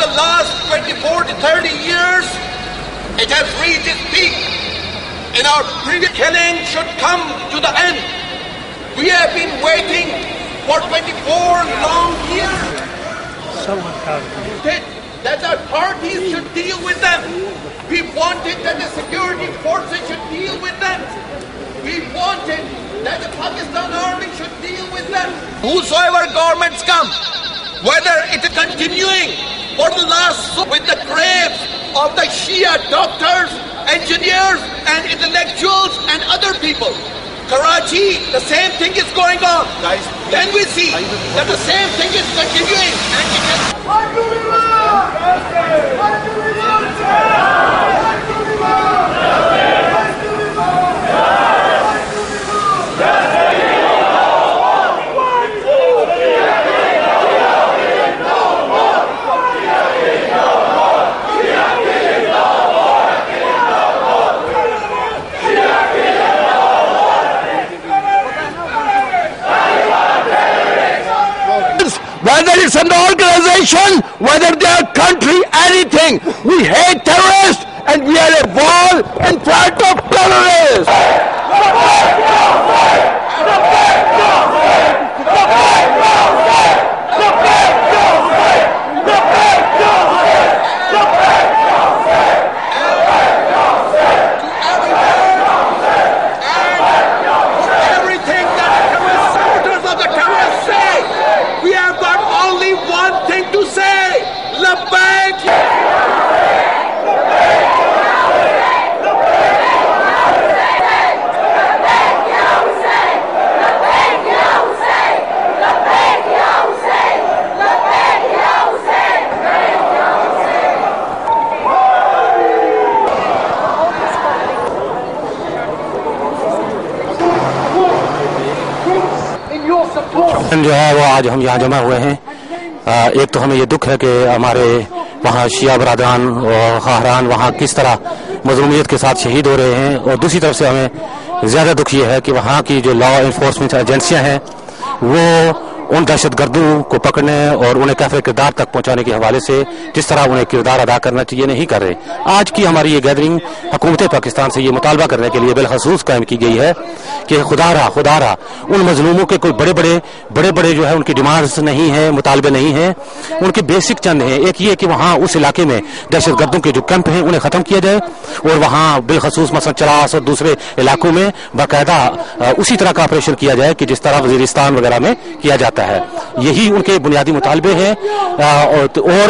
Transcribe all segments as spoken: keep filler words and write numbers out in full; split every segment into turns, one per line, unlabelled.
the last twenty-four to thirty years, it has reached its peak. And our previous killing should come to the end. We have been waiting for twenty-four long years. That, that our parties should deal with them. We wanted that the security forces should deal with them. We wanted that the Pakistan army should deal with them. Whosoever governments come, whether it is continuing for the last with the graves of the Shia doctors, engineers and intellectuals and other people. Karachi, the same thing is going on. Guys, then we see that the same thing is continuing and it has...
Whether it's an organization, whether they are country, anything, we hate terrorists and we are a war in front of terrorists.
جو ہے وہ آج ہم یہاں جمع ہوئے ہیں. ایک تو ہمیں یہ دکھ ہے کہ ہمارے وہاں شیعہ برادران اور خواہران وہاں کس طرح مظلومیت کے ساتھ شہید ہو رہے ہیں، اور دوسری طرف سے ہمیں زیادہ دکھ یہ ہے کہ وہاں کی جو لا انفورسمنٹ ایجنسیاں ہیں وہ ان دہشت گردوں کو پکڑنے اور انہیں کیفر کردار تک پہنچانے کے حوالے سے جس طرح انہیں کردار ادا کرنا چاہیے نہیں کر رہے. آج کی ہماری یہ گیدرنگ حکومت پاکستان سے یہ مطالبہ کرنے کے لیے بالخصوص قائم کی گئی ہے کہ خدا را خدا را ان مظلوموں کے کوئی بڑے بڑے بڑے بڑے جو ہے ان کی ڈیمانڈز نہیں ہیں، مطالبے نہیں ہیں، ان کے بیسک چند ہیں. ایک یہ کہ وہاں اس علاقے میں دہشت گردوں کے جو کیمپ ہیں انہیں ختم کیا جائے، اور وہاں بالخصوص مثلا چلاس اور دوسرے علاقوں میں باقاعدہ اسی طرح کا آپریشن کیا جائے کہ جس طرح وزیرستان وغیرہ میں کیا جاتا ہے. یہی ان کے بنیادی مطالبے ہیں. اور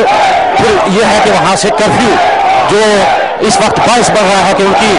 پھر یہ ہے کہ وہاں سے کرفیو جو اس وقت باعث بڑھ رہا ہے کہ ان کی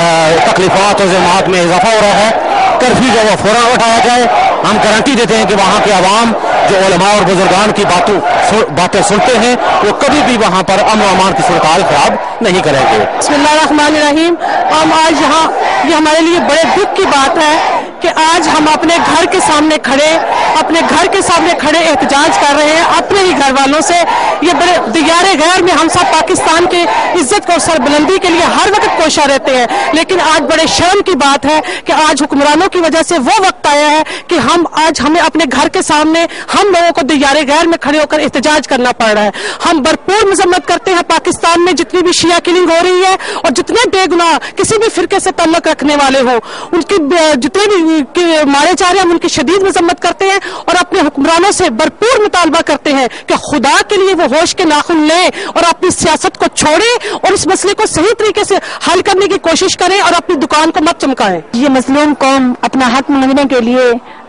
تکلیفات اور زحمات میں اضافہ ہو رہا ہے، کرفیو جو وہ فوراً اٹھایا جائے. ہم گارنٹی دیتے ہیں کہ وہاں کے عوام جو علماء اور بزرگان کی باتوں باتیں سنتے ہیں وہ کبھی بھی وہاں پر امن و امان کی صورتحال خراب نہیں کریں گے.
بسم اللہ الرحمن الرحیم. ہم آج یہاں یہ ہمارے لیے بڑے دکھ کی بات ہے کہ آج ہم اپنے گھر کے سامنے کھڑے اپنے گھر کے سامنے کھڑے احتجاج کر رہے ہیں اپنے ہی گھر والوں سے. یہ بڑے دیار غیر میں ہم سب پاکستان کے عزت کو سربلندی کے لیے ہر وقت کوشاں رہتے ہیں، لیکن آج بڑے شرم کی بات ہے کہ آج حکمرانوں کی وجہ سے وہ وقت آیا ہے کہ ہم آج ہمیں اپنے گھر کے سامنے ہم لوگوں کو دیار غیر میں کھڑے ہو کر احتجاج کرنا پڑ رہا ہے. ہم بھرپور مذمت کرتے ہیں پاکستان میں جتنی بھی شیعہ کلنگ ہو رہی ہے اور جتنے بے گناہ کسی بھی فرقے سے تعلق رکھنے والے ہوں ان کی جتنے بھی مارے جا رہے ہیں ہم ان کی شدید مذمت کرتے ہیں اور اپنے حکمرانوں سے بھرپور مطالبہ کرتے ہیں کہ خدا کے لیے وہ ہوش کے ناخن لیں اور اپنی سیاست کو چھوڑیں اور اس مسئلے کو صحیح طریقے سے حل کرنے کی کوشش کریں اور اپنی دکان کو مت چمکائیں.
یہ مظلوم قوم اپنا حق مانگنے کے لیے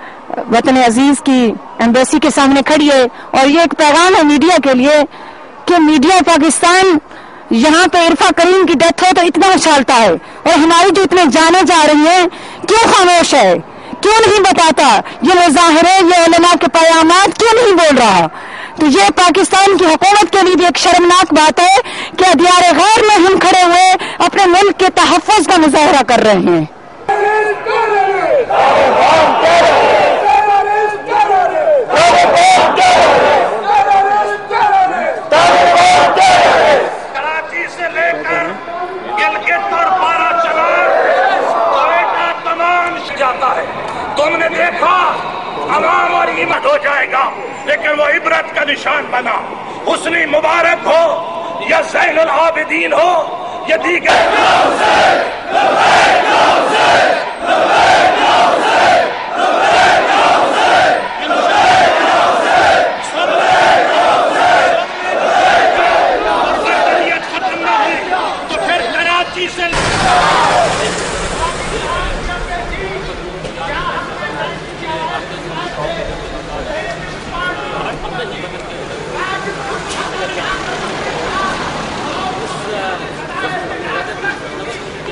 وطن عزیز کی ایمبیسی کے سامنے کھڑی ہے، اور یہ ایک پیغام ہے میڈیا کے لیے کہ میڈیا پاکستان یہاں پہ عرفہ کریم کی ڈیتھ ہو تو اتنا اچھالتا ہے، اور ہماری جو اتنے جانے جا رہی ہیں کیوں خاموش ہے، کیوں نہیں بتاتا؟ یہ مظاہرے، یہ علماء کے پیامات کیوں نہیں بول رہا؟ تو یہ پاکستان کی حکومت کے لیے بھی ایک شرمناک بات ہے کہ دیار غیر میں ہم کھڑے ہوئے اپنے ملک کے تحفظ کا مظاہرہ کر رہے ہیں.
کراچی سے لے کر گلگت اور بارہ چلان کوئٹہ تمام جاتا ہے. تم نے دیکھا عوام اور عبرت ہو جائے گا، لیکن وہ عبرت کا نشان بنا. حسنی مبارک ہو یا زین العابدین ہو یا دیگر